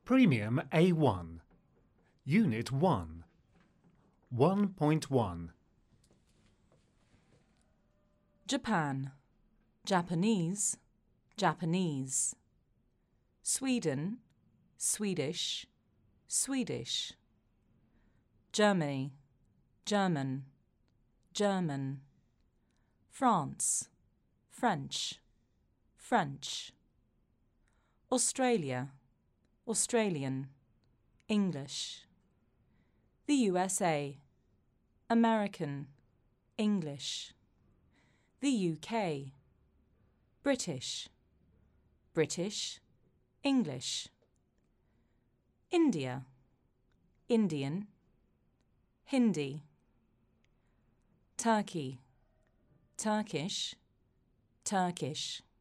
Premium A1 Unit 1 1.1 Japan, Japanese, Japanese. Sweden, Swedish, Swedish. Germany, German, German. France, French, French. Australia, Australian, English. The USA, American, English. The UK, British, British, English. India, Indian, Hindi. Turkey, Turkish, Turkish.